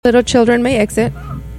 Little children may exit.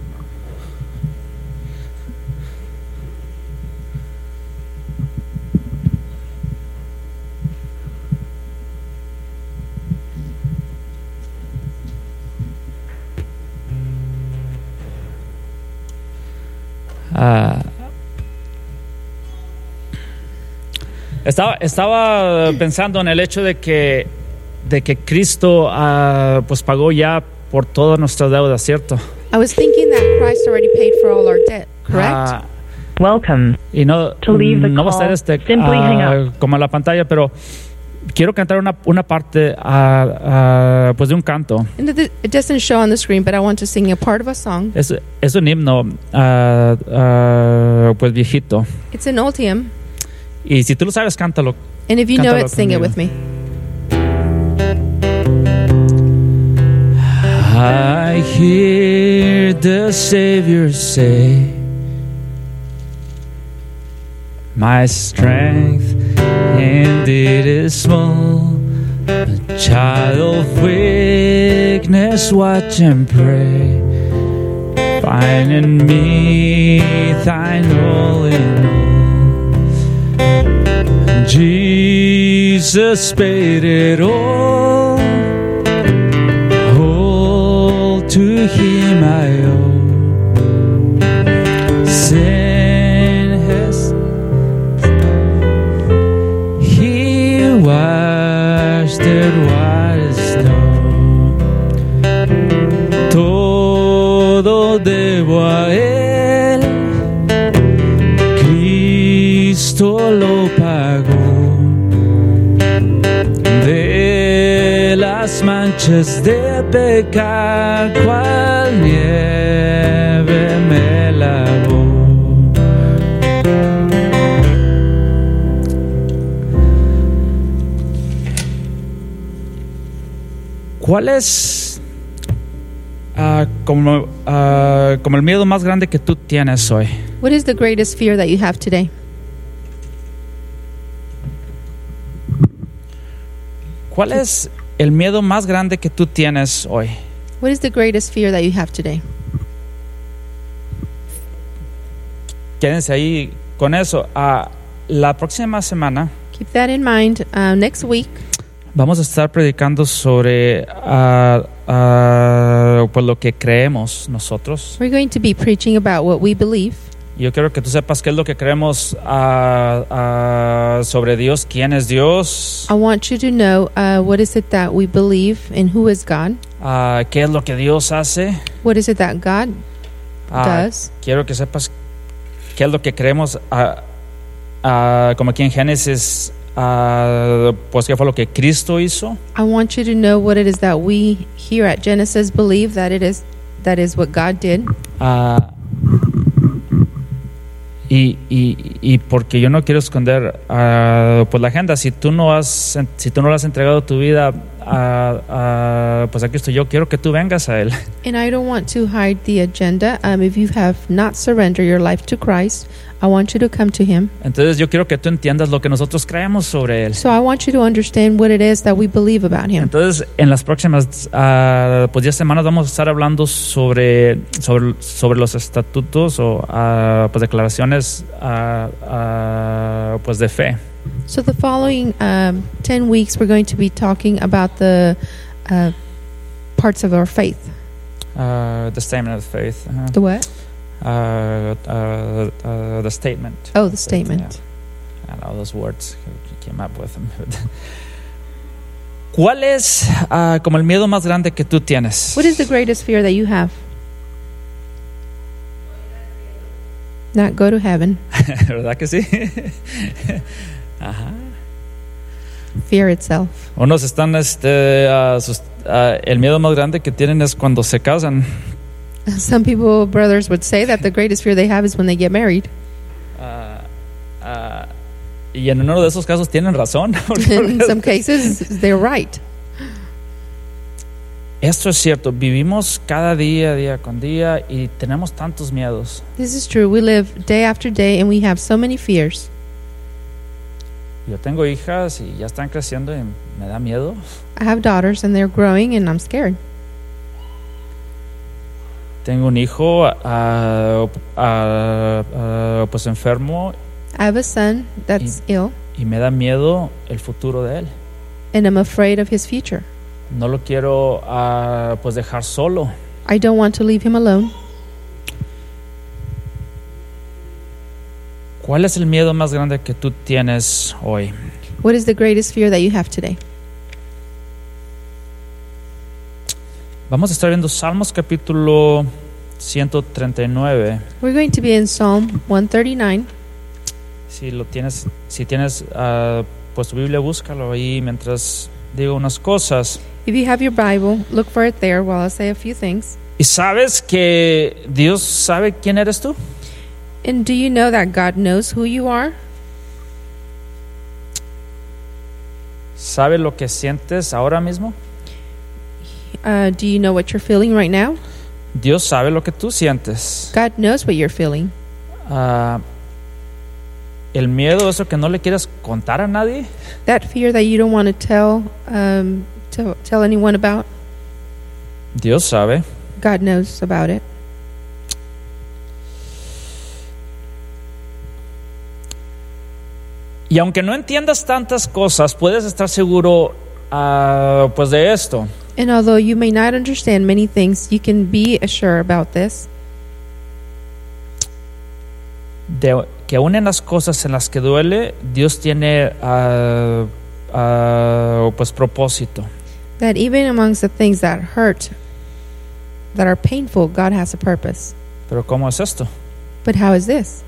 Estaba pensando en el hecho de que Cristo pues pagó ya por todas nuestras deudas, ¿cierto? I was thinking that Christ already paid for all our debt, correct? Welcome. Y no To leave the va a call, estar simply hang up. como en la pantalla, pero quiero cantar una parte pues de un canto. And it doesn't show on the screen, but I want to sing a part of a song. Es un himno pues viejito. It's an old hymn, Y si tú lo sabes, cántalo. and if you know Cántalo it, sing it conmigo. with me. I hear the Savior say, my strength indeed is small, a child of weakness, watch and pray. Find in me thine all in all. Jesus paid it all. To Him I owe. Sin has He washed it white as snow. Todo debo a Él. Cristo lo pagó. De las manchas de pecar, cual nieve me lavó. ¿Cuál es como el miedo más grande que tú tienes hoy? What is the greatest fear that you have today? ¿Cuál es el miedo más grande que tú tienes hoy? What is the greatest fear that you have today? Quédense ahí con eso. La próxima semana Keep that in mind. Next week, vamos a estar predicando sobre pues lo que creemos nosotros. we're going to be preaching about what we believe. Yo quiero que tú sepas qué es lo que creemos sobre Dios, quién es Dios, I want you to know what is it that we believe and who is God. qué es lo que Dios hace. What is it that God Ah, does. quiero que sepas qué es lo que creemos, como aquí en Génesis, pues qué fue lo que Cristo hizo. I want you to know what it is that we here at Genesis believe that is what God did. Y porque yo no quiero esconder pues la agenda. Si tú no le has entregado tu vida pues a Cristo, yo quiero que tú vengas a Él. And I don't want to hide the agenda. If you have not surrendered your life to Christ, I want you to come to Him. Entonces yo quiero que tú entiendas lo que nosotros creemos sobre Él. So I want you to understand what it is that we believe about Him. Entonces en las próximas pues 10 semanas vamos a estar hablando sobre los estatutos o pues declaraciones pues de fe. So the following 10 weeks, we're going to be talking about the parts of our faith. The statement of faith. The what? The statement. Oh, the statement. Yeah. And all those words he came up with them. ¿Cuál es como el miedo más grande que tú tienes? What is the greatest fear that you have? Not go to heaven. ¿Verdad que sí? Ajá. Fear itself. Unos están el miedo más grande que tienen es cuando se casan. Some people, brothers, would say that the greatest fear they have is when they get married. Y en uno de esos casos tienen razón. In some cases, they're right. Esto es cierto, vivimos cada día con día y tenemos tantos miedos. This is true. We live day after day and we have so many fears. Yo tengo hijas y ya están creciendo y me da miedo. I have daughters and they're growing and I'm scared. Tengo un hijo pues enfermo I have a son that's ill, y me da miedo el futuro de él. and I'm afraid of his future. No lo quiero pues dejar solo. I don't want to leave him alone. ¿Cuál es el miedo más grande que tú tienes hoy? What is the greatest fear that you have today? Vamos a estar viendo Salmos capítulo 139. We're going to be in Psalm 139. Si tienes pues tu Biblia, búscalo ahí mientras digo unas cosas. If you have your Bible, look for it there while I say a few things. ¿Y sabes que Dios sabe quién eres tú? And do you know that God knows who you are? ¿Sabe lo que sientes ahora mismo? Do you know what you're feeling right now? Dios sabe lo que tú sientes. God knows what you're feeling. El miedo, eso que no le quieres contar a nadie. That fear that you don't want to tell anyone about. Dios sabe. God knows about it. Y aunque no entiendas tantas cosas, puedes estar seguro pues de esto. And although you may not understand many things, you can be assured about this. Que aún en las cosas en las que duele, Dios tiene pues propósito. That even amongst the things that hurt, that are painful, God has a purpose. Pero ¿cómo es esto? But how is this?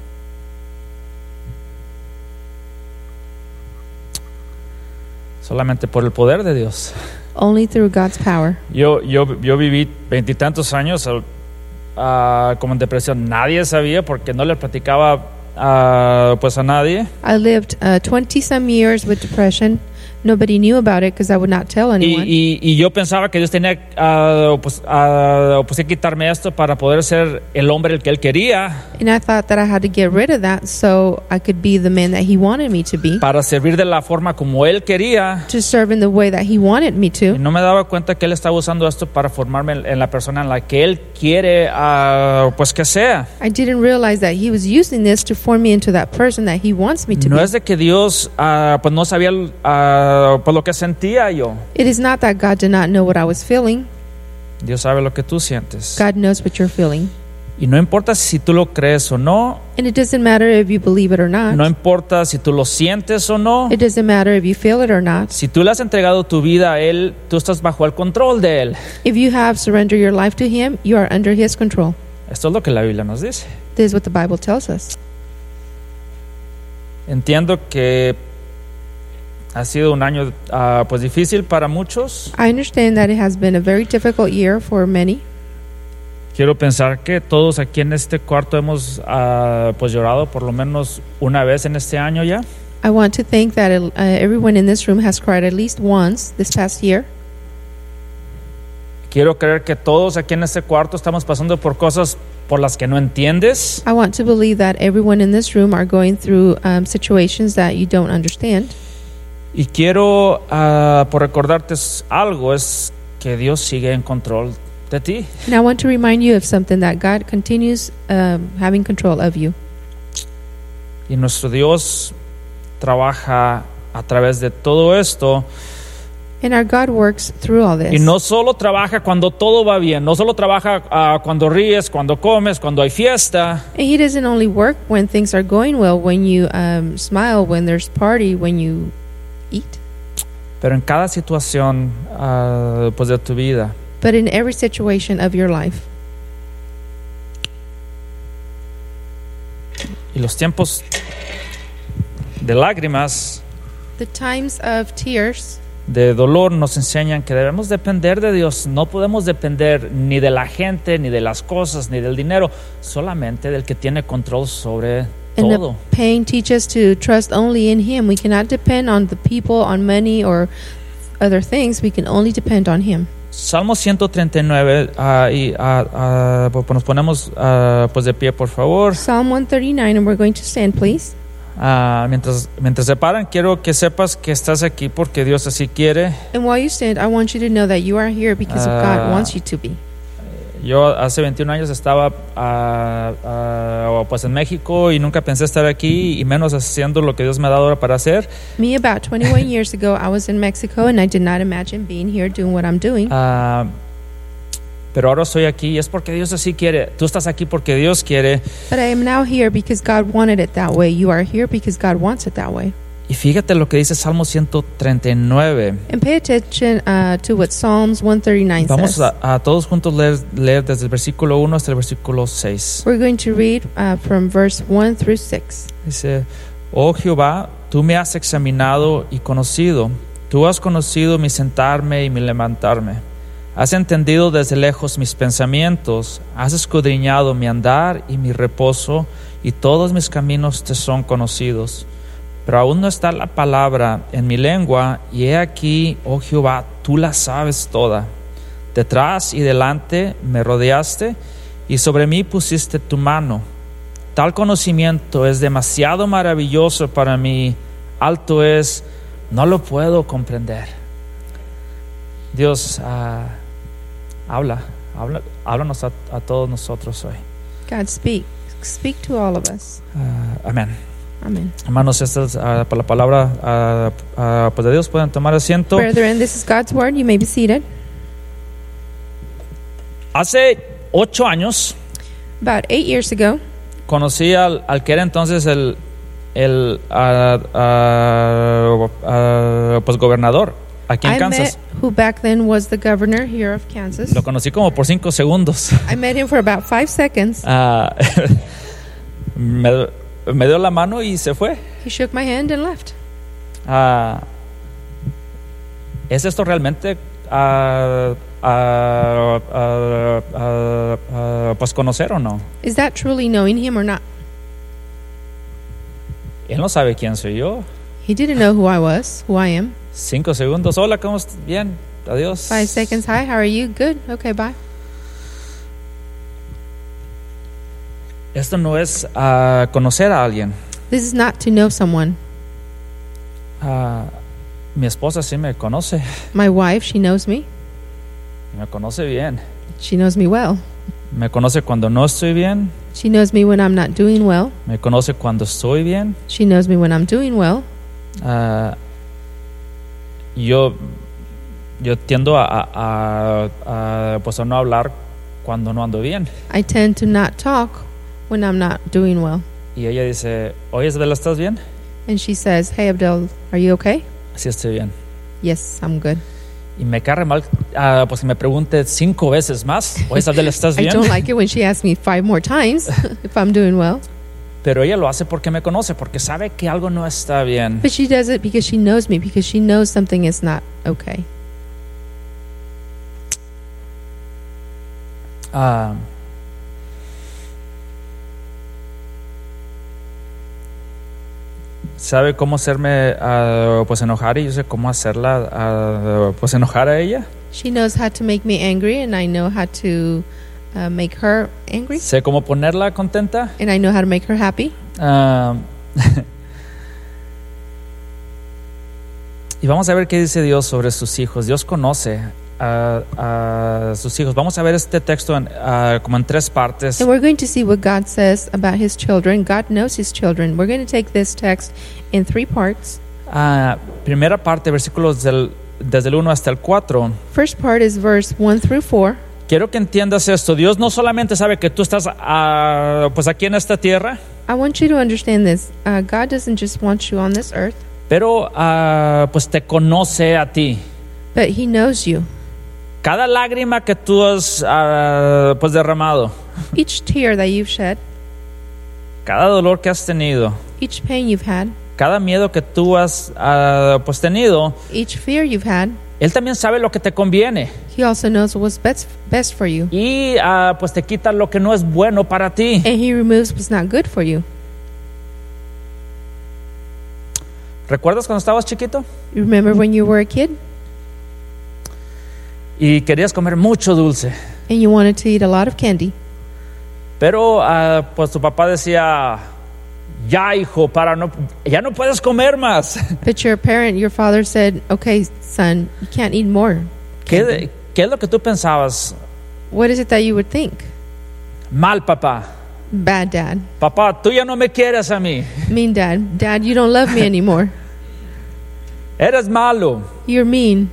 Solamente por el poder de Dios. Only through God's power. Yo viví 20 y tantos años como en depresión. Nadie sabía porque no le platicaba pues a nadie. I lived 20-some years with depression. Nobody knew about it because I would not tell anyone. Y yo pensaba que Dios tenía pues que quitarme esto para poder ser el hombre el que Él quería. And I thought that I had to get rid of that so I could be the man that He wanted me to be. Para servir de la forma como Él quería. To serve in the way that He wanted me to. Y no me daba cuenta que Él estaba usando esto para formarme en la persona en la que Él quiere pues que sea. I didn't realize that He was using this to form me into that person that He wants me to be. No es de que Dios pues no sabía pues lo que sentía yo. It is not that God did not know what I was feeling. Dios sabe lo que tú sientes. God knows what you're feeling. Y no importa si tú lo crees o no. And it doesn't matter if you believe it or not. No importa si tú lo sientes o no. It doesn't matter if you feel it or not. Si tú le has entregado tu vida a Él, tú estás bajo el control de Él. If you have surrendered your life to Him, you are under His control. Esto es lo que la Biblia nos dice. This is what the Bible tells us. Entiendo que ha sido un año pues difícil para muchos. I understand that it has been a very difficult year for many. Quiero pensar que todos aquí en este cuarto hemos pues llorado por lo menos una vez en este año ya. I want to think that everyone in this room has cried at least once this past year. Quiero creer que todos aquí en este cuarto estamos pasando por cosas por las que no entiendes. I want to believe that everyone in this room are going through situations that you don't understand. Y quiero por recordarte algo, es que Dios sigue en control de ti. And I want to remind you of something, that God continues having control of you. Y nuestro Dios trabaja a través de todo esto. And our God works through all this. Y no solo trabaja cuando todo va bien, no solo trabaja cuando ríes, cuando comes, cuando hay fiesta. And He doesn't only work when things are going well, when you smile, when there's party, when you eat. Pero en cada situación pues de tu vida. But in every situation of your life. Y los tiempos de lágrimas, The times of tears, de dolor, nos enseñan que debemos depender de Dios. No podemos depender ni de la gente, ni de las cosas, ni del dinero, solamente del que tiene control sobre and todo. the pain teaches us to trust only in Him. We cannot depend on the people, on money, or other things. We can only depend on Him. Salmo 139, nos ponemos pues de pie, por favor. Psalm 139, and we're going to stand, please. Mientras se paran, quiero que sepas que estás aquí porque Dios así quiere. And while you stand, I want you to know that you are here because God wants you to be. Yo hace 21 años estaba pues en México y nunca pensé estar aquí y menos haciendo lo que Dios me ha dado ahora para hacer. Me, about 21 years ago, I was in Mexico and I did not imagine being here doing what I'm doing. Pero ahora estoy aquí y es porque Dios así quiere. Tú estás aquí porque Dios quiere. But I am now here because God wanted it that way. You are here because God wants it that way. Y fíjate lo que dice Salmo 139. And pay attention to what Psalms 139 Vamos says. a todos juntos leer desde el versículo 1 hasta el versículo 6. We're going to read from verse 1 through 6. Dice: Oh Jehová, tú me has examinado y conocido. Tú has conocido mi sentarme y mi levantarme. Has entendido desde lejos mis pensamientos. Has escudriñado mi andar y mi reposo, y todos mis caminos te son conocidos. Pero aún no está la palabra en mi lengua, y he aquí, oh Jehová, tú la sabes toda. Detrás y delante me rodeaste, y sobre mí pusiste tu mano. Tal conocimiento es demasiado maravilloso para mí, alto es, no lo puedo comprender. Dios, háblanos a todos nosotros hoy. God, speak to all of us. Amén. Amen. Hermanos, esta es la palabra pues de Dios. Pueden tomar asiento. Brethren, this is God's word. You may be seated. Hace 8 años About 8 years ago, conocí al que era entonces el pues gobernador aquí en I Kansas. met who back then was the governor here of Kansas. Lo conocí como por 5 segundos. I met him for about 5 seconds. Me dio la mano y se fue. He shook my hand and left. ¿Es esto realmente pues conocer o no? Is that truly knowing him or not? Él no sabe quién soy yo. He didn't know who I was, who I am. 5 segundos. Hola, ¿cómo estás? Bien, adiós. 5 seconds. Hi, how are you? Good. Okay, bye. Esto no es conocer a alguien. This is not to know someone. Mi esposa sí me conoce. My wife, she knows me. Me conoce bien. She knows me well. Me conoce cuando no estoy bien. She knows me when I'm not doing well. Me conoce cuando estoy bien. She knows me when I'm doing well. Yo tiendo pues a no hablar cuando no ando bien. I tend to not talk when I'm not doing well. Y ella dice: Oye, Isabela, ¿estás bien? And she says, hey, Abdel, are you okay? Sí, estoy bien. Yes, I'm good. Y me cae mal pues que me pregunte 5 veces más: Oye, Isabela, ¿estás bien? I don't like it when she asks me 5 more times if I'm doing well. Pero ella lo hace porque me conoce, porque sabe que algo no está bien. But she does it because she knows me, because she knows something is not okay. Sabe cómo hacerme pues enojar, y yo sé cómo hacerla pues enojar a ella. She knows how to make me angry, and I know how to make her angry. Sé cómo ponerla contenta. And I know how to make her happy. Y vamos a ver qué dice Dios sobre sus hijos. Dios conoce a sus hijos. Vamos a ver este texto como en 3 partes. And we're going to see what God says about his children. God knows his children. We're going to take this text in 3 parts. Primera parte, versículos desde el 1 hasta el 4. First part is verse 1 through 4. Quiero que entiendas esto. Dios no solamente sabe que tú estás pues aquí en esta tierra, I want you to understand this. God doesn't just want you on this earth, pero pues te conoce a ti. but he knows you. Cada lágrima que tú has pues derramado, Each tear that you've shed, cada dolor que has tenido, each pain you've had, cada miedo que tú has pues tenido, each fear you've had, Él también sabe lo que te conviene. he also knows what's best for you. Y pues te quita lo que no es bueno para ti. And he removes what's not good for you. ¿Recuerdas cuando estabas chiquito? You remember when you were a kid Y querías comer mucho dulce, and you wanted to eat a lot of candy, pero pues tu papá decía: ya hijo, ya no puedes comer más. but your father said, okay, son, you can't eat more candy. ¿Qué es lo que tú pensabas? what is it that you would think? Mal papá. Bad dad. Papá, tú ya no me quieres a mí. Mean dad. Dad, you don't love me anymore. Eres malo. You're mean.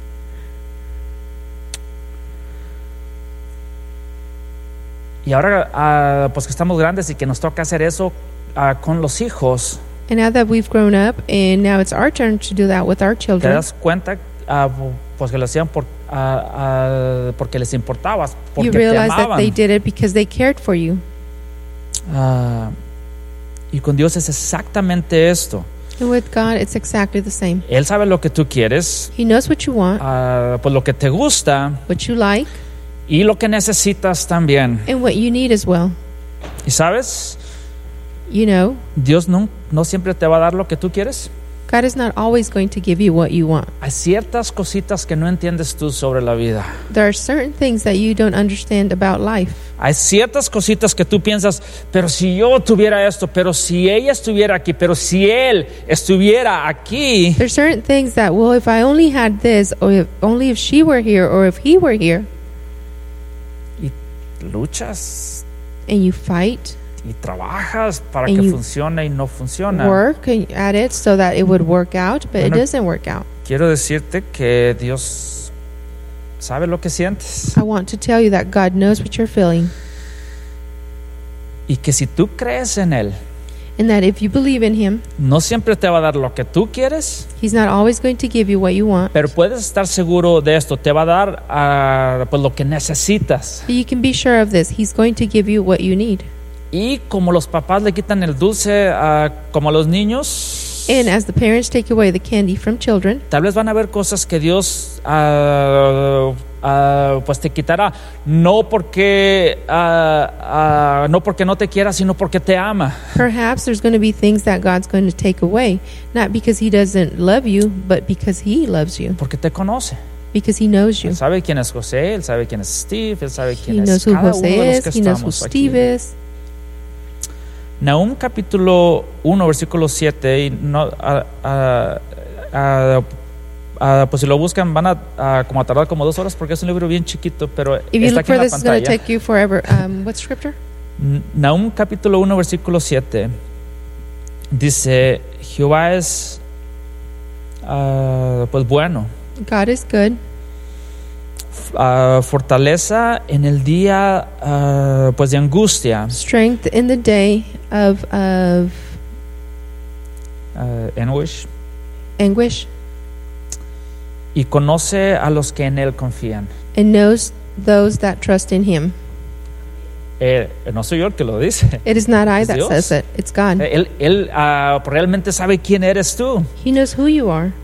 Y ahora, pues que estamos grandes y que nos toca hacer eso con los hijos, And now that we've grown up, and now it's our turn to do that with our te children, das cuenta pues que lo hacían porque les importabas, you porque te realize that amaban. they did it because they cared for you. Y con Dios es exactamente esto. And with God, it's exactly the same. Él sabe lo que tú quieres, He knows what you want, pues lo que te gusta what you like, y lo que necesitas también. and what you need as well. Y sabes, You know, Dios no siempre te va a dar lo que tú quieres. God is not always going to give you what you want. Hay ciertas cositas que no entiendes tú sobre la vida. There are certain things that you don't understand about life. Hay ciertas cositas que tú piensas, pero si yo tuviera esto, pero si ella estuviera aquí, pero si él estuviera aquí. There's certain things that, well, if I only had this, or if she were here, or if he were here, Y luchas and you fight, y trabajas para And que you funcione y no funciona. work at it so that it would work out, but it Bueno, doesn't work out. Quiero decirte que Dios sabe lo que sientes I want to tell you that God knows what you're feeling, y que si tú crees en Él, and that if you believe in Him, no siempre te va a dar lo que tú quieres, He's not always going to give you what you want, pero puedes estar seguro de esto, te va a dar pues lo que necesitas. but you can be sure of this. He's going to give you what you need. Y como los papás le quitan el dulce como a los niños, And as the parents take away the candy from children, tal vez van a haber cosas que Dios pues te quitará, no porque no te quiera, sino porque te ama. perhaps there's going to be things that God's going to take away, not because He doesn't love you, but because He loves you, Porque te conoce. because He knows you. Él sabe quién es José, Él sabe quién es Steve, Él sabe He quién es knows who cada uno de Jose los is. que He knows who estamos aquí. Steve is. Nahum capítulo 1 versículo 7 y no, pues si lo buscan van a como a tardar como 2 horas porque es un libro bien chiquito, pero If you está look aquí en for la this, it's going to pantalla. take you forever. What scripture? Nahum capítulo 1 versículo 7 dice: Jehová es pues bueno, God is good, fortaleza en el día pues de angustia, strength in the day of anguish, anguish, y conoce a los que en él confían. and knows those that trust in Him. No soy yo el que lo dice. It is not I Es that Dios. says it, it's God. Él realmente sabe quién eres tú. He knows who you are.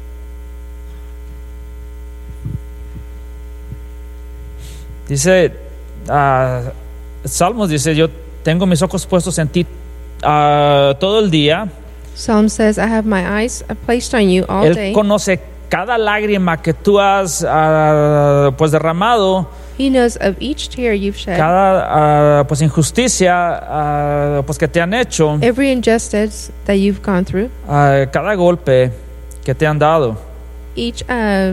Dice, Salmos dice: yo tengo mis ojos puestos en ti todo el día. Psalm says, I have my eyes placed on you all Él day. conoce cada lágrima que tú has pues derramado, He knows of each tear you've shed, cada pues injusticia pues que te han hecho, every injustice that you've gone through, cada golpe que te han dado. each I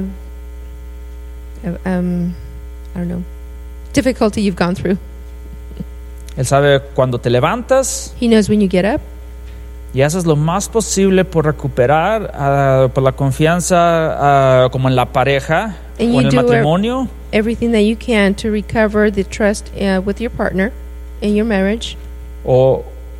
don't know, difficulty you've gone through. Él sabe cuando te levantas He knows when you get up, y haces lo más posible por recuperar por la confianza como en la pareja And o en you el do matrimonio, everything that you can to recover the trust with your partner in your marriage, o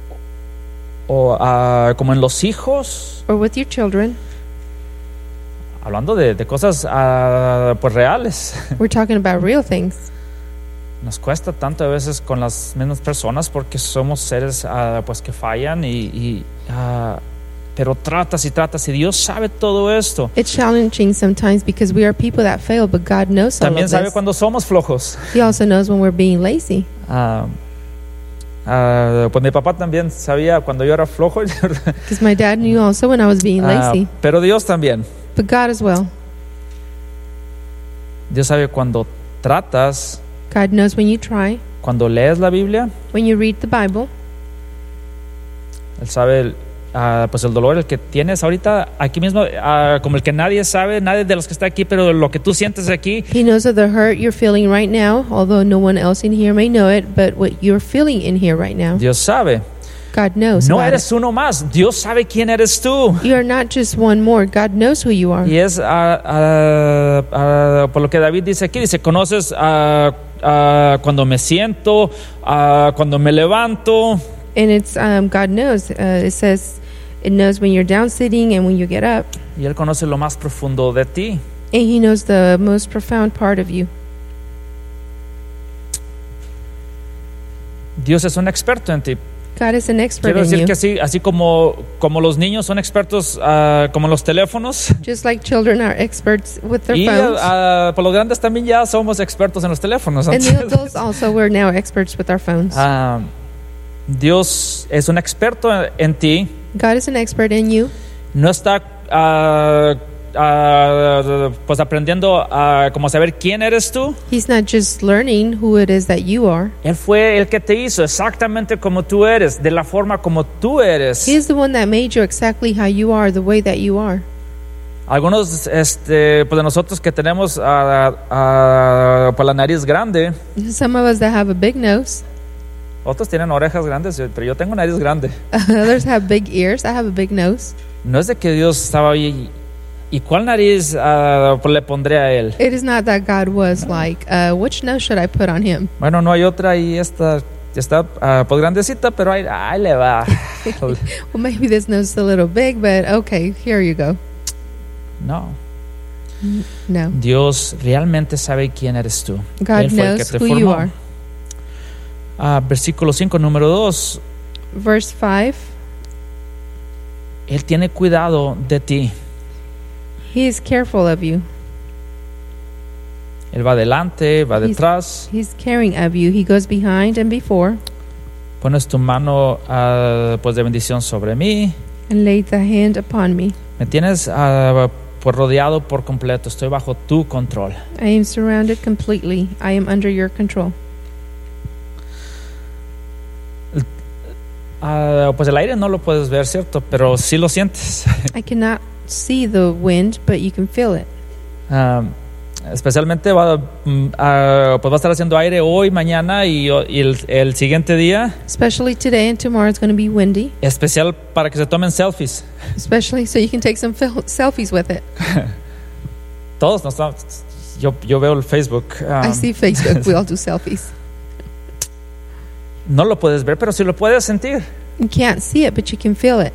como en los hijos, or with your children. hablando de cosas pues reales. We're talking about real things. Nos cuesta tanto a veces con las mismas personas porque somos seres pues que fallan pero tratas y Dios sabe todo esto. It's challenging sometimes because we are people that fail, but God knows all También of sabe this. cuando somos flojos. He also knows when we're being lazy. Pues mi papá también sabía cuando yo era flojo. Because my dad knew also when I was being lazy. Pero Dios también. But God as well. Dios sabe cuando tratas, God knows when you try, cuando lees la Biblia. when you read the Bible. Él sabe pues el dolor el que tienes ahorita aquí mismo, como el que nadie sabe, nadie de los que está aquí, pero lo que tú sientes aquí, He knows of the hurt you're feeling right now, although no one else in here may know it, but what you're feeling in here right now, Dios sabe. God knows No about eres uno más, Dios sabe quién eres tú. it. You are not just one more. God knows who you are. Y es por lo que David dice aquí, dice, conoces cuando me siento, cuando me levanto. And it's God knows. It says it knows when you're down sitting and when you get up. Y Él conoce lo más profundo de ti. And He knows the most profound part of you. Dios es un experto en ti. God is an expert Quiero in decir you. que así como los niños son expertos como en los teléfonos. Just like children are experts with their Y phones. por los grandes también ya somos expertos en los teléfonos. And the adults also, we're now experts with our phones. Dios es un experto en ti. God is an expert in you. No está pues aprendiendo a como saber quién eres tú. He's not just learning who it is that you are. Él fue el que te hizo exactamente como tú eres, de la forma como tú eres. He's the one that made you exactly how you are, the way that you are. Algunos pues de nosotros que tenemos pues la nariz grande, Some of us that have a big nose. otros tienen orejas grandes, pero yo tengo nariz grande. Others have big ears. I have a big nose. No es de que Dios estaba ahí. ¿Y cuál nariz le pondré a él? It is not that God was like, which nose should I put on him? Bueno, no hay otra y esta está pues grandecita, pero ahí le va. Well, maybe this nose is a little big, but okay, here you go. No. No. Dios realmente sabe quién eres tú. God Él fue el que knows te who you formó. are. Versículo 5, número 2. Verse 5, Él tiene cuidado de ti. He is careful of you. Él va adelante, va detrás. He's caring of you. He goes behind and before Pones tu mano pues de bendición sobre mí. and laid the hand upon me. Me tienes pues rodeado por completo. Estoy bajo tu control. I am surrounded completely. I am under your control. Pues el aire no lo puedes ver, ¿cierto? Pero sí lo sientes. I cannot see the wind, but you can feel it. Especialmente pues va a estar haciendo aire hoy, mañana y el siguiente día. Especially today and tomorrow it's going to be windy. Especial para que se tomen selfies. Especially so you can take some selfies with it. Todos nos estamos. Yo veo el Facebook. I see Facebook. We all do selfies. No lo puedes ver, pero sí lo puedes sentir. You can't see it, but you can feel it.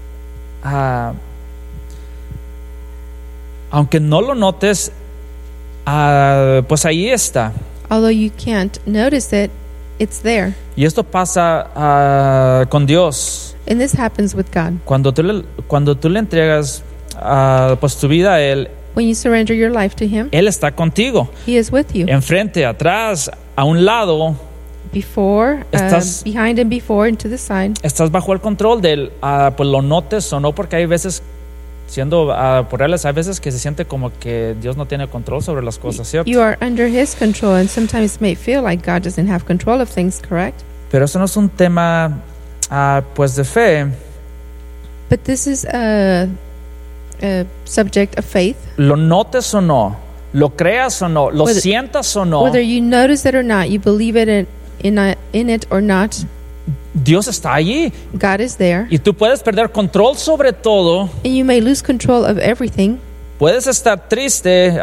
Aunque no lo notes, pues ahí está. Although you can't notice it, it's there. Y esto pasa con Dios. And this happens with God. Cuando tú le entregas pues tu vida a Él, When you surrender your life to Him, Él está contigo. He is with you. Enfrente, atrás, a un lado. Before, behind and before, and to the side. Estás bajo el control de Él. Pues lo notes o no, porque hay veces, siendo por reales, hay veces que se siente como que Dios no tiene control sobre las cosas, ¿cierto? You are under His control, and sometimes it may feel like God doesn't have control of things, correct? Pero eso no es un tema pues de fe. But this is a subject of faith. Lo notes o no, lo creas o no, lo Whether- sientas o no, Whether you notice it or not, you believe it in it or not, Dios está allí. God is there. Y tú puedes perder control sobre todo. And you may lose control of everything. Puedes estar triste,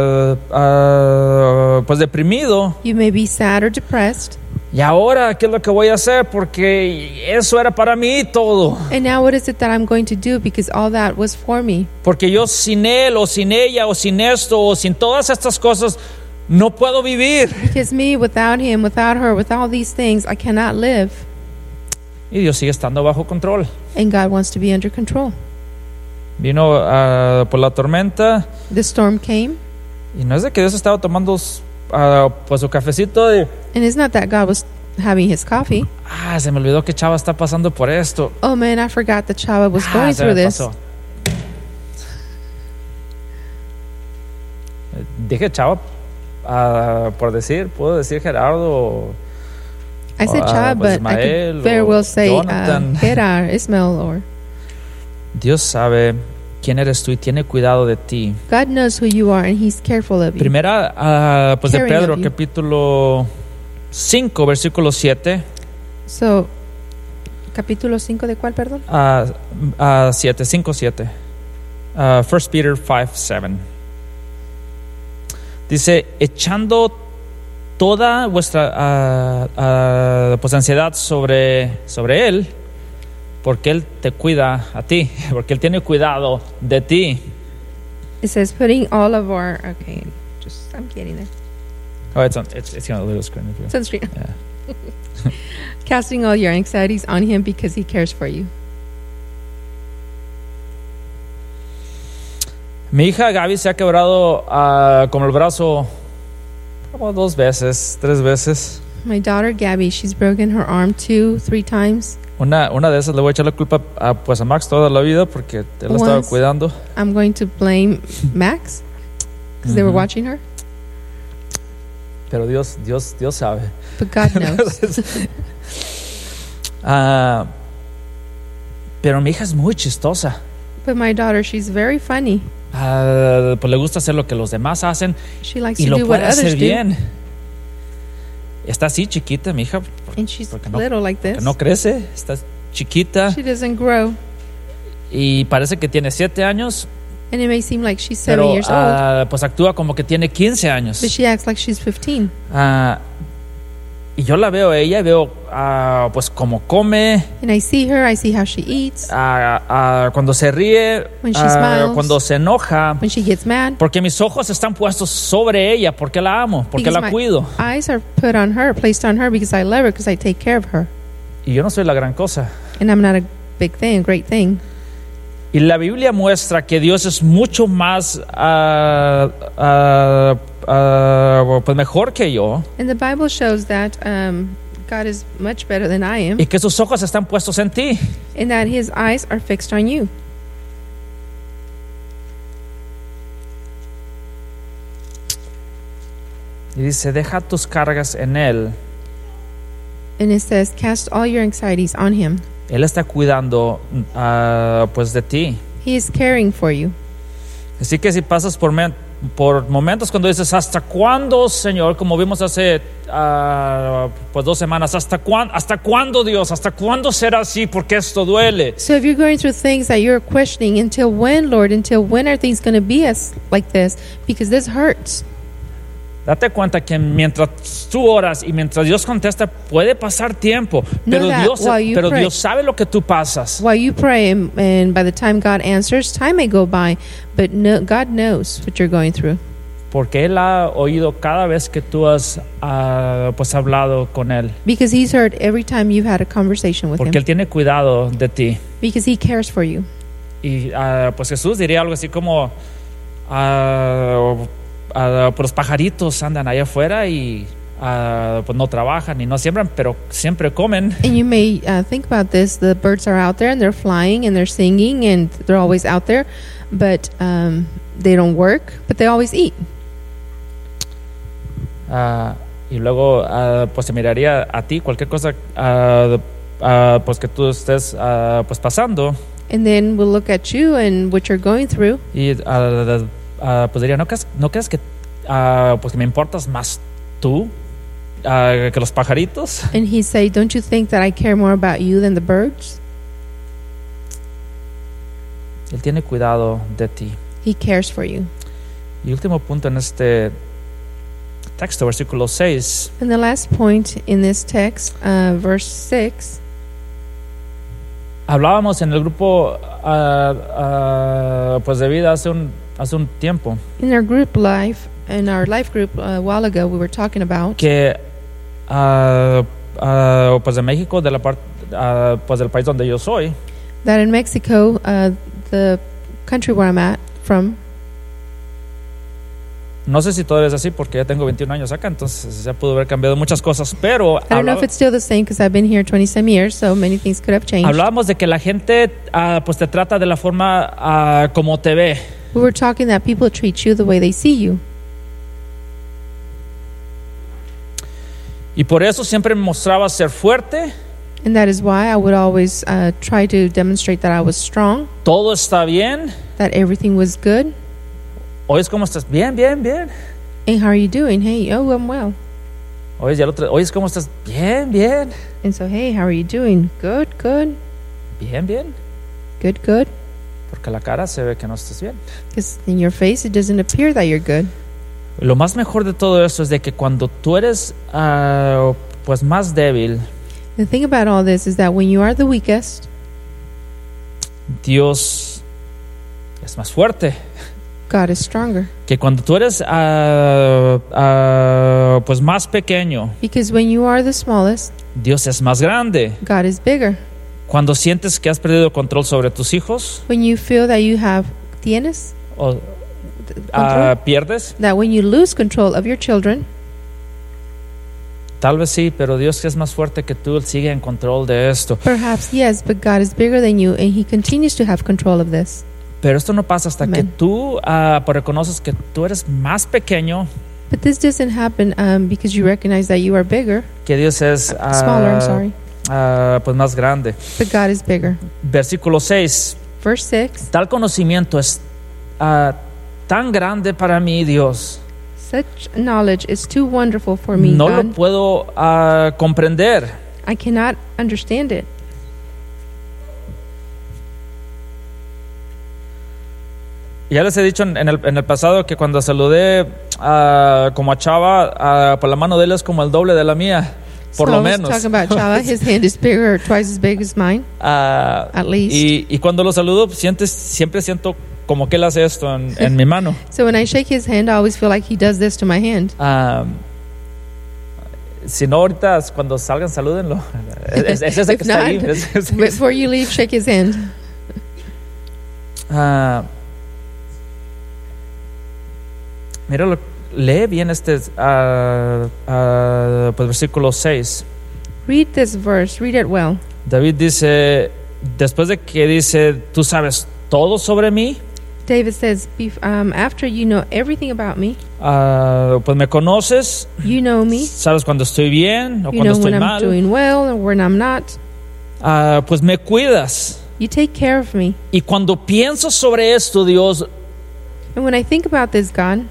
pues deprimido. You may be sad or depressed. Y ahora, ¿qué es lo que voy a hacer? Porque eso era para mí todo. And now what is it that I'm going to do? Because all that was for me. Porque yo sin él o sin ella o sin esto o sin todas estas cosas no puedo vivir. Because me, without him, without her, with all these things, I cannot live. Y Dios sigue estando bajo control. And God wants to be under control. Vino por la tormenta The storm came. y no es de que Dios estaba tomando pues su cafecito y And it's not that God was having his coffee. se me olvidó que Chava está pasando por esto. Oh man, I forgot that Chava was going Se through me this. pasó. Dije Chava por decir, puedo decir Gerardo. I said Oh, Chava, pues but I Ismael could very or well say Jonathan. Gerard, Ismael, or Dios sabe quién eres tú y tiene cuidado de ti. God knows who you are and He's careful of you. Primera pues de Caring Pedro, of you. capítulo 5, versículo 7. So, capítulo 5 de cuál, perdón? 7, 5, 7. 1 Peter 5, 7. Dice, echando toda vuestra pues ansiedad sobre Él, porque Él te cuida a ti, porque Él tiene cuidado de ti. It says putting all of our, okay, just, I'm getting there. Oh, it's on a little screen. It's on screen. Yeah. Casting all your anxieties on Him because He cares for you. Mi hija Gaby se ha quebrado con el brazo como 2 veces, 3 veces. My daughter Gabby, she's broken her arm 2, 3 times. Una de esas le voy a echar la culpa pues a Max toda la vida porque él la estaba Once. cuidando. I'm going to blame Max because they were watching her, Pero Dios sabe. but God knows. Pero mi hija es muy chistosa. But my daughter, she's very funny. Pues le gusta hacer lo que los demás hacen She likes y to lo do what puede hacer others do. bien. Está así chiquita mi hija, And she's porque no- little like que this. no crece, está chiquita She doesn't grow. y parece que tiene 7 años, And it may seem like she's 7 pero years old, pues actúa como que tiene 15 años. but she acts like she's 15. Y yo la veo a ella y veo pues cómo come, And I see her, I see how she eats, cuando se ríe, When she smiles. cuando se enoja, when she gets mad. porque mis ojos están puestos sobre ella, porque la amo, porque Because la my cuido. eyes are put on her, placed on her because I love her, because I take care of her. Y yo no soy la gran cosa. And I'm not a big thing, a great thing. Y la Biblia muestra que Dios es mucho más pues mejor que yo And the Bible shows that God is much better than I am, y que sus ojos están puestos en ti. and that His eyes are fixed on you. Y dice, deja tus cargas en Él. And it says, cast all your anxieties on Him. Él está cuidando pues de ti. He is caring for you. Así que si pasas por momentos cuando dices, ¿hasta cuándo, Señor? Como vimos hace pues 2 semanas, ¿hasta cuándo, Dios? ¿Hasta cuándo será así? Porque esto duele. So if you're going through things that you're questioning, until when, Lord? Until when are things going to be like this? Because this hurts. Date cuenta que mientras tú oras y mientras Dios contesta, puede pasar tiempo. Pero, that while you pray. Dios sabe lo que tú pasas. While you pray, and by the time God answers, time may go by, but God knows what you're going through. Porque Él ha oído cada vez que tú has pues hablado con Él. Because He's heard every time you've had a conversation with Porque Él Him. tiene cuidado de ti. Because He cares for you. Y pues Jesús diría algo así como pues los pajaritos andan allá afuera y pues no trabajan y no siembran, pero siempre comen. And you may think about this. The birds are out there and they're flying and they're singing and they're always out there, but they don't work, but they always eat. Y luego pues se miraría a ti cualquier cosa pues que tú estés pues pasando And then we'll look at you and what you're going through. y pues diría, ¿no crees que pues que me importas más tú que los pajaritos? And He say, don't you think that I care more about you than the birds? Él tiene cuidado de ti. He cares for you. Y último punto en este texto, versículo 6. And the last point in this text, verse 6, Hablábamos en el grupo pues de vida hace un tiempo in our group life, in our life group a while ago, we were talking about que pues de México, de la parte pues del país donde yo soy, that in Mexico, the country where I'm from, no sé si todavía es así porque ya tengo 21 años acá, entonces ya pudo haber cambiado muchas cosas, pero I don't know if it's still the same because I've been here 20-some years, so many things could have changed. hablábamos de que la gente pues te trata de la forma como te ve. We were talking that people treat you the way they see you. Y por eso siempre me mostraba ser fuerte, And that is why I would always try to demonstrate that I was strong, Todo está bien. that everything was good. Oye, ¿cómo estás? Bien, bien, bien. And how are you doing? Hey, oh, I'm well. Oye, ¿cómo estás? Bien, bien. And so, hey, how are you doing? Good, good, Bien, bien. good, good. Porque la cara se ve que no estás bien. Because in your face, it doesn't appear that you're good. Lo más mejor de todo esto es de que cuando tú eres pues más débil, The thing about all this is that when you are the weakest, Dios es más fuerte. God is stronger. Que cuando tú eres pues más pequeño, Because when you are the smallest, Dios es más grande. God is bigger. Cuando sientes que has perdido control sobre tus hijos When you feel that you have tienes, o control, pierdes, that when you lose control of your children, tal vez sí, pero Dios que es más fuerte que tú, Él sigue en control de esto. perhaps yes, but God is bigger than you and He continues to have control of this. Pero esto no pasa hasta que Amen. tú reconoces que tú eres más pequeño, But this doesn't happen because you recognize that you are bigger, que Dios es smaller, I'm sorry, pues más grande. but God is bigger. Versículo 6. Verse 6, Tal conocimiento es tan grande para mí, Dios. such knowledge is too wonderful for me, No lo God. puedo comprender. I cannot understand it. Ya les he dicho en el pasado que cuando saludé como a Chava, pues la mano de él es como el doble de la mía, por So lo I was menos. talking about Chava. His hand is bigger, or twice as big as mine, at least. Y cuando lo saludo, siempre siento como que él hace esto en mi mano. So when I shake his hand, I always feel like he does this to my hand. Si no, ahorita cuando salgan, salúdenlo. Es ese que If está ahí. not, before you leave, shake his hand. Mira, lee bien pues versículo 6. Read this verse. Read it well. David dice, después de que dice, tú sabes todo sobre mí, David says, after you know everything about me, pues me conoces, you know me, sabes cuando estoy bien o you cuando know estoy when I'm mal, doing well and when I'm not. pues me cuidas. You take care of me. Y cuando pienso sobre esto, Dios, And when I think about this, God,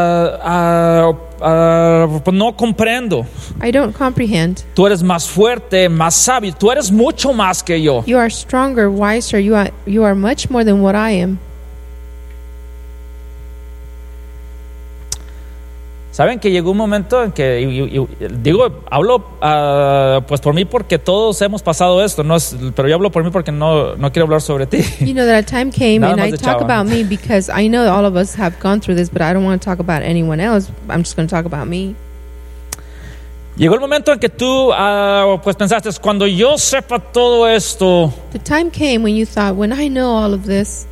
pues no comprendo. I don't comprehend. Tú eres más fuerte, más sabio, tú eres mucho más que yo. You are stronger, wiser. You are much more than what I am. Saben que llegó un momento en que digo, hablo pues por mí porque todos hemos pasado esto, pero yo hablo por mí porque no quiero hablar sobre ti. You know that a time came, Nada and más I de talk Chava. about me because I know all of us have gone through this, but I don't want to talk about anyone else. I'm just going to talk about me. Llegó el momento en que tú pues pensaste, cuando yo sepa todo esto, The time came when you thought, when I know all of this,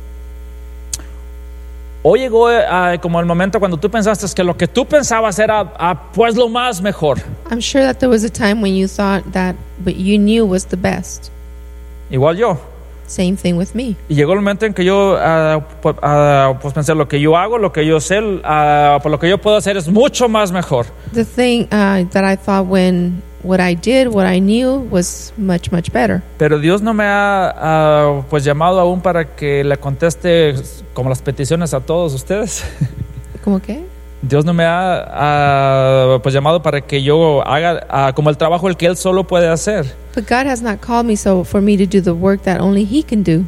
o llegó como el momento cuando tú pensaste que lo que tú pensabas era pues lo más mejor. I'm sure that there was a time when you thought that what you knew was the best. Igual yo. Same thing with me. Y llegó el momento en que yo pues pensé, lo que yo hago, lo que yo sé, por lo que yo puedo hacer es mucho más mejor. The thing that I thought when what I did, what I knew was much, much better. Pero Dios no me ha pues llamado aún para que le conteste como las peticiones a todos ustedes. ¿Cómo qué? Dios no me ha pues llamado para que yo haga como el trabajo el que Él solo puede hacer. But God has not called me so for me to do the work that only He can do.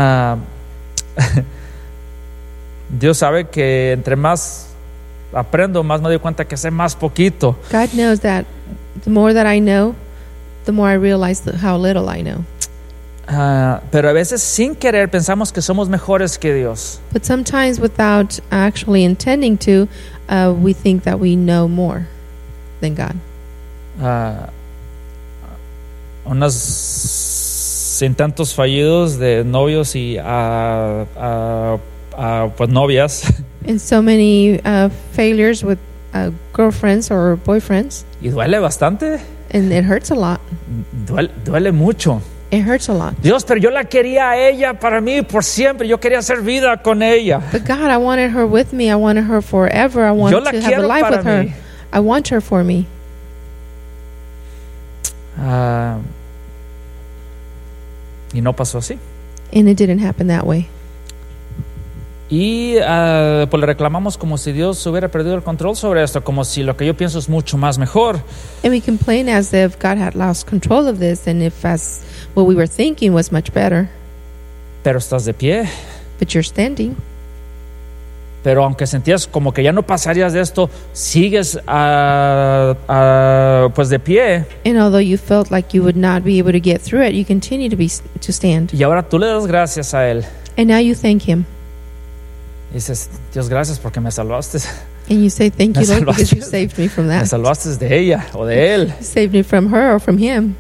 Dios sabe que entre más aprendo, más me doy cuenta que sé más poquito. God knows that the more that I know, the more I realize how little I know. Pero a veces sin querer pensamos que somos mejores que Dios. But sometimes without actually intending to, we think that we know more than God. Unos intentos fallidos de novios y pues novias. And so many failures with girlfriends or boyfriends. Y duele bastante. And it hurts a lot. Duele mucho. It hurts a lot. Dios, pero yo la quería a ella para mí por siempre. Yo quería hacer vida con ella. But God, I wanted her with me. I wanted her forever. I want Yo la to have a quiero life para with her. mí. I want her for me. Y no pasó así. And it didn't happen that way. Y pues le reclamamos como si Dios hubiera perdido el control sobre esto, como si lo que yo pienso es mucho más mejor. And we complain as if God had lost control of this and if as what we were thinking was much better. Pero estás de pie. But you're standing. Pero aunque sentías como que ya no pasarías de esto, sigues pues de pie. And although you felt like you would not be able to get through it, you continue to stand. Y ahora tú le das gracias a Él. And now you thank Him. Y dices, Dios, gracias porque me salvaste. And you say, thank you, Me Lord, because you salvaste. saved me from Me that. salvaste de ella o de él. You saved me from her or from him.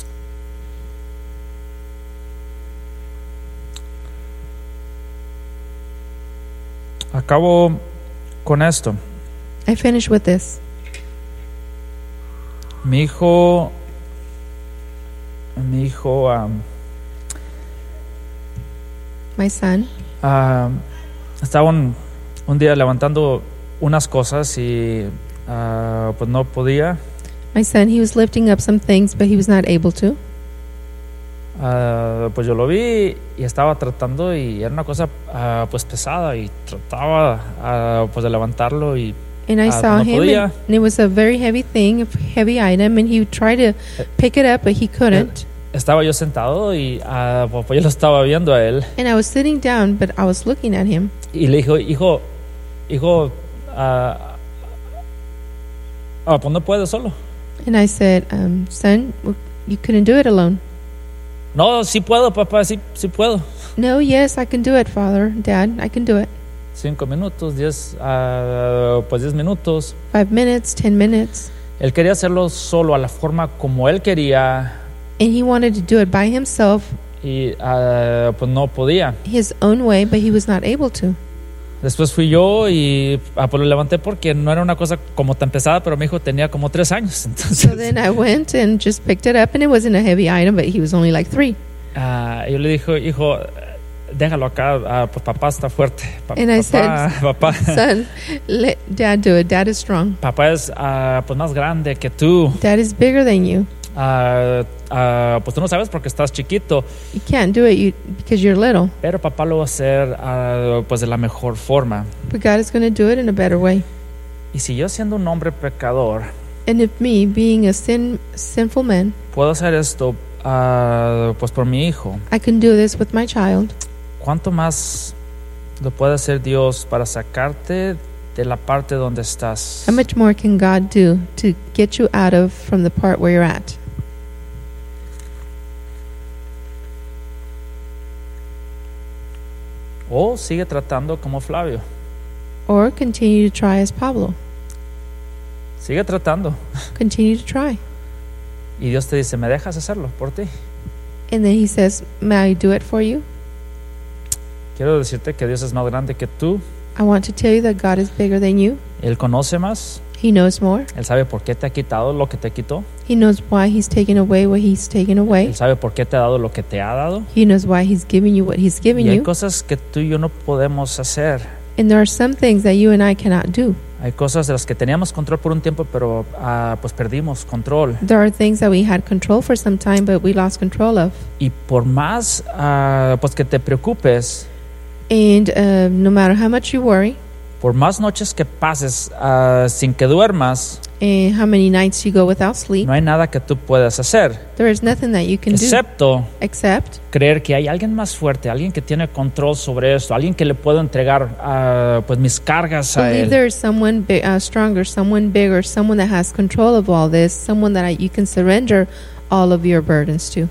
Acabo con esto. I finish with this. Mi hijo, My son, estaba un día levantando unas cosas y pues no podía. my son, he was lifting up some things, but he was not able to. Pues yo lo vi y estaba tratando y era una cosa pues pesada y trataba pues de levantarlo y And I saw no him, podía. and it was a very heavy thing, a heavy item, and he tried to pick it up, but he couldn't. Estaba yo sentado y pues yo lo estaba viendo a él And I was sitting down, but I was looking at him. y le dijo, hijo, pues no puedes solo. And I said, son, you couldn't do it alone. No, sí puedo, papá, sí puedo. No, yes, I can do it, Father, Dad, I can do it. 5 minutos, 10 minutos. 5 minutes, 10 minutes. Él quería hacerlo solo a la forma como él quería And he wanted to do it by himself, y pues no podía. his own way, but he was not able to. Después fui yo y pues lo levanté porque no era una cosa como tan pesada, pero mi hijo tenía como 3 años. Entonces So then I went and just picked it up, and it wasn't a heavy item, but he was only like 3. yo le dije, hijo, déjalo acá, pues papá está fuerte. And I said, papá, son, let Dad do it. Dad is strong. papá es pues más grande que tú. Dad is bigger than you. Pues tú no sabes porque estás chiquito, You can't do it because you're little. pero papá lo va a hacer pues de la mejor forma. But God is going to do it in a better way. Y si yo siendo un hombre pecador And if me, being a sinful man, puedo hacer esto pues por mi hijo, I can do this with my child, ¿cuánto más lo puede hacer Dios para sacarte de la parte donde estás? how much more can God do to get you out of from the part where you're at? O sigue tratando como Flavio. Or continue to try as Pablo. Sigue tratando. Continue to try. Y Dios te dice, ¿me dejas hacerlo por ti? And then he says, may I do it for you? Quiero decirte que Dios es más grande que tú. I want to tell you that God is bigger than you. Él conoce más. He knows more. Él sabe por qué te ha quitado lo que te quitó. He knows why he's taken away what he's taken away. Él sabe por qué te ha dado lo que te ha dado. He knows why he's giving you what he's giving Y hay you. cosas que tú y yo no podemos hacer. And there are some things that you and I cannot do. Hay cosas de las que teníamos control por un tiempo, pero pues perdimos control. There are things that we had control for some time, but we lost control of. Y por más pues que te preocupes, And no matter how much you worry, por más noches que pases sin que duermas, and how many nights you go without sleep, no hay nada que tú puedas hacer, there is nothing that you can do excepto except creer que hay alguien más fuerte, alguien que tiene control sobre esto, alguien que le puedo entregar pues mis cargas a believe él. there is someone stronger, someone bigger, someone that has control of all this, someone that you can surrender all of your burdens to.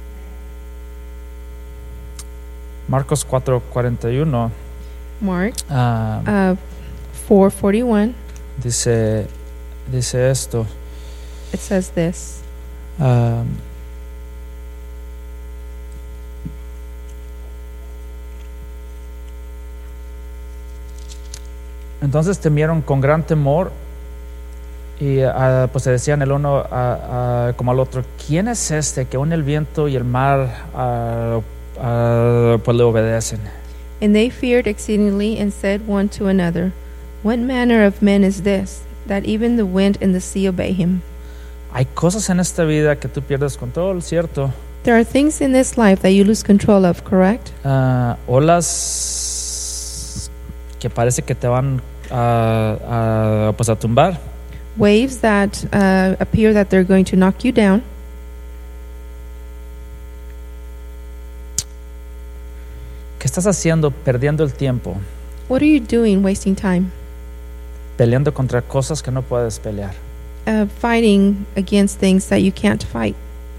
Marcos 4:41 Mark 4:41, dice esto. it says this. Entonces temieron con gran temor y pues se decían el uno como al otro, ¿quién es este que aún el viento y el mar pues le obedecen? And they feared exceedingly and said one to another, what manner of man is this, that even the wind and the sea obey him? Hay cosas en esta vida que tú pierdes control, ¿cierto? There are things in this life that you lose control of, correct? Olas que parece que te van pues a tumbar. Waves that appear that they're going to knock you down. ¿Qué estás haciendo perdiendo el tiempo? What are you doing wasting time? Peleando contra cosas que no puedes pelear. Fighting against things that you can't fight.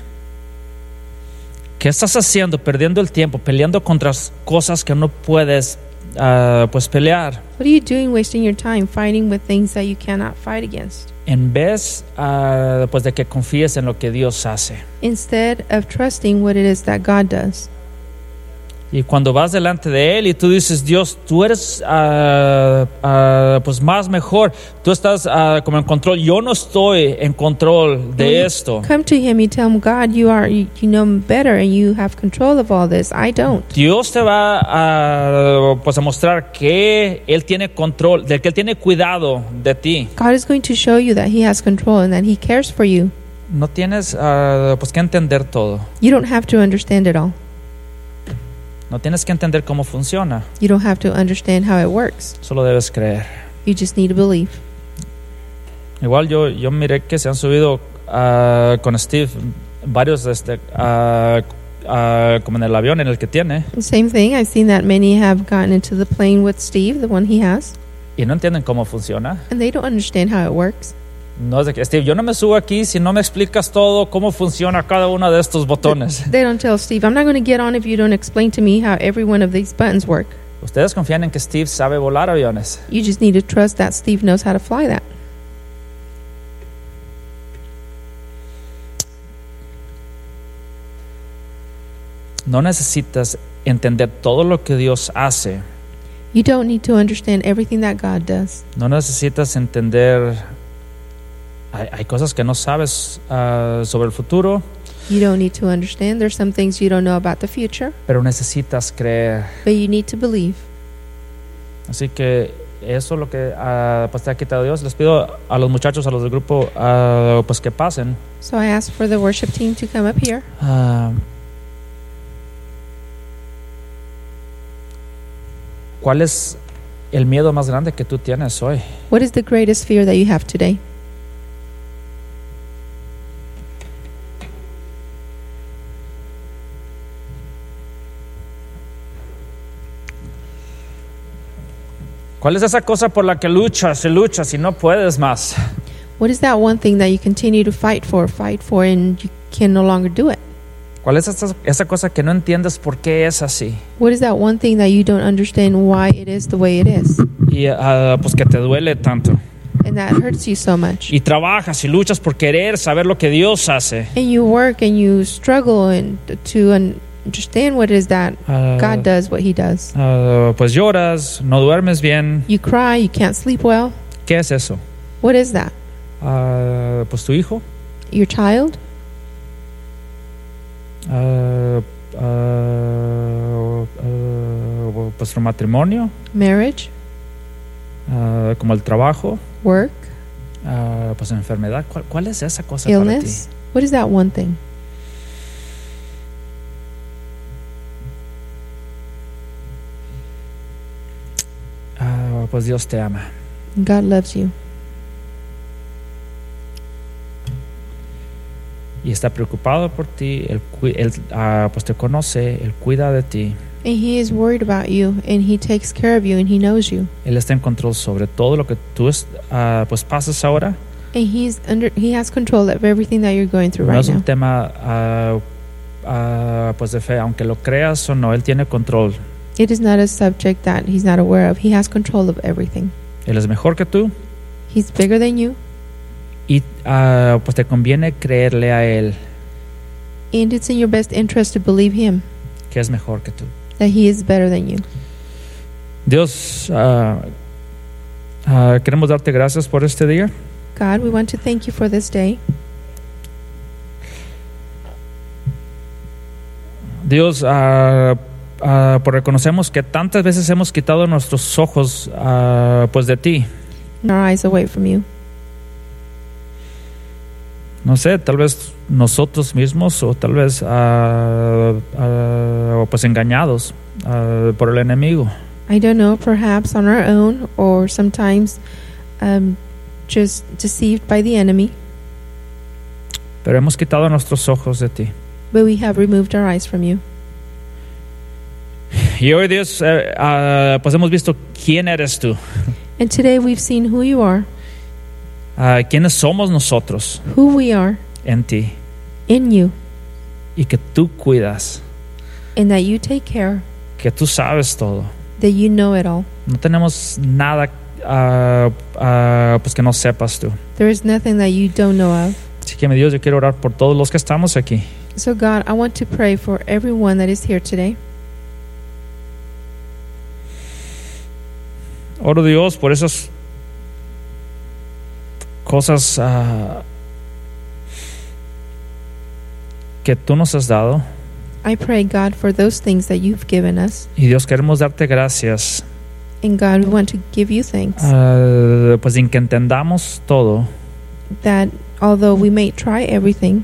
¿Qué estás haciendo perdiendo el tiempo peleando contra cosas que no puedes pues pelear? What are you doing wasting your time fighting with things that you cannot fight against? En vez pues de que confíes en lo que Dios hace. Instead of trusting what it is that God does. Y cuando vas delante de Él y tú dices, Dios, tú eres pues más mejor, tú estás como en control, yo no estoy en control de esto. Come to Him, you tell Him, God, you know better and you have control of all this. I don't. Dios te va pues a mostrar que Él tiene control, de que Él tiene cuidado de ti. God is going to show you that He has control and that He cares for you. No tienes pues que entender todo. You don't have to understand it all. No tienes que entender cómo funciona. You don't have to understand how it works. Solo debes creer. You just need to believe. Igual yo miré que se han subido con Steve varios como en el avión en el que tiene. Same thing. I've seen that many have gotten into the plane with Steve, the one he has, Y no entienden cómo funciona. and they don't understand how it works. No es de que, Steve, yo no me subo aquí si no me explicas todo cómo funciona cada uno de estos botones. They don't tell Steve, I'm not going to get on if you don't explain to me how every one of these buttons work. Ustedes confían en que Steve sabe volar aviones. You just need to trust that Steve knows how to fly that. No necesitas entender todo lo que Dios hace. You don't need to understand everything that God does. No necesitas entender. Hay cosas que no sabes sobre el futuro, You don't need to understand. There's some things you don't know about the future, pero necesitas creer. but you need to believe. Así que eso es lo que pues te ha quitado Dios. Les pido a los muchachos, a los del grupo, pues que pasen. So I asked for the worship team to come up here. ¿Cuál es el miedo más grande que tú tienes hoy? What is the greatest fear that you have today? ¿Cuál es esa cosa por la que luchas y luchas y no puedes más? What is that one thing that you continue to fight for, and you can no longer do it? ¿Cuál es esa cosa que no entiendes por qué es así? What is that one thing that you don't understand why it is the way it is, Y pues que te duele tanto. and that hurts you so much? Y trabajas y luchas por querer saber lo que Dios hace. And you work and you struggle and to understand what it is that God does, what He does. Pues lloras, no duermes bien. You cry, you can't sleep well. ¿Qué es eso? What is that? Pues tu hijo. Your child? Pues tu matrimonio, Marriage? como el trabajo, Work? pues enfermedad. ¿Cuál es esa cosa Illness? What is that one thing? para ti? Pues Dios te ama. God loves you. Y está preocupado por ti. Él pues te conoce, Él cuida de ti. And He is worried about you, and He takes care of you, and He knows you. Él está en control sobre todo lo que tú pues pasas ahora. And He has control of everything that you're going through No right es un now. tema pues de fe, aunque lo creas o no, Él tiene control. It is not a subject that He's not aware of. He has control of everything. Él es mejor que tú He's bigger than you, y pues te conviene creerle a Él and it's in your best interest to believe Him, que es mejor que tú. that He is better than you. Dios, queremos darte gracias por este día. God, we want to thank You for this day. Dios, pues reconocemos que tantas veces hemos quitado nuestros ojos pues de ti. Our eyes away from You. No sé, tal vez nosotros mismos o tal vez pues engañados por el enemigo. I don't know, perhaps on our own or sometimes just deceived by the enemy. Pero hemos quitado nuestros ojos de ti. But we have removed our eyes from you. Y hoy, Dios, pues hemos visto quién eres tú. And today we've seen who you are, Quiénes somos nosotros who we are en ti. in you, Y que tú cuidas, and that you take care, que tú sabes todo. that you know it all. No tenemos nada pues que no sepas tú. There is nothing that you don't know of. Así que, mi Dios, yo quiero orar por todos los que estamos aquí. So God, I want to pray for everyone that is here today. Oro, Dios, por esas cosas que tú nos has dado. I pray, God, for those things that you've given us. Y Dios, queremos darte gracias. And God, we want to give you thanks Pues en que entendamos todo. that although we may try everything,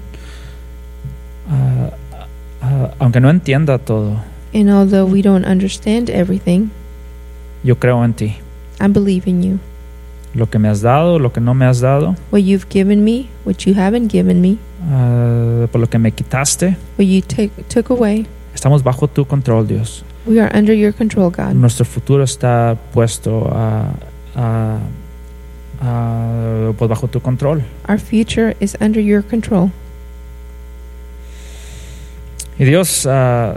Aunque no entienda todo, and although we don't understand everything, yo creo en ti. I believe in you. Lo que me has dado, lo que no me has dado, What you've given me, what you haven't given me, por lo que me quitaste, what you took away, estamos bajo tu control, Dios. we are under your control, God. Nuestro futuro está puesto pues bajo tu control. Our future is under your control. Y Dios,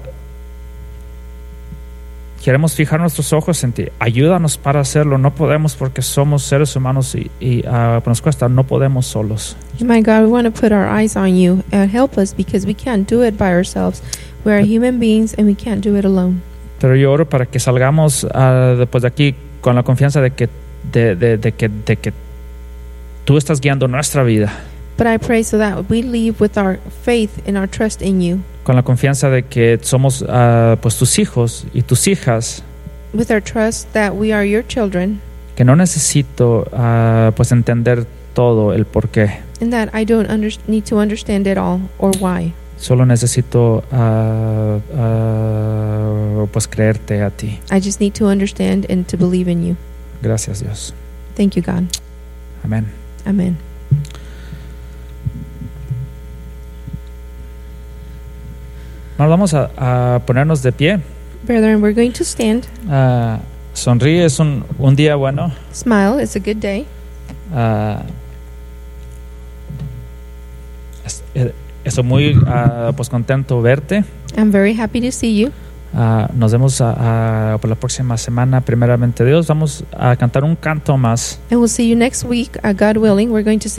queremos fijar nuestros ojos en ti. Ayúdanos para hacerlo. No podemos porque somos seres humanos y nos cuesta. No podemos solos. My God, we want to put our eyes on you and help us because we can't do it by ourselves. We are human beings and we can't do it alone. Pero yo oro para que salgamos después de aquí con la confianza de que tú estás guiando nuestra vida. But I pray so that we leave with our faith and our trust in you, Con la confianza de que somos pues tus hijos y tus hijas. with our trust that we are your children, Que no necesito pues entender todo el por qué. and that I don't need to understand it all or why. Solo necesito pues creerte a ti. I just need to understand and to believe in you. Gracias, Dios. Thank you, God. Amén. Amen. Nos vamos a ponernos de pie. Brethren, we're going to stand. Sonríe, es un día bueno. Smile, it's a good day. Estoy muy pues contento verte. I'm very happy to see you. Nos vemos por la próxima semana, primeramente Dios. Vamos a cantar un canto más. And we'll see you next week. God willing, we're going to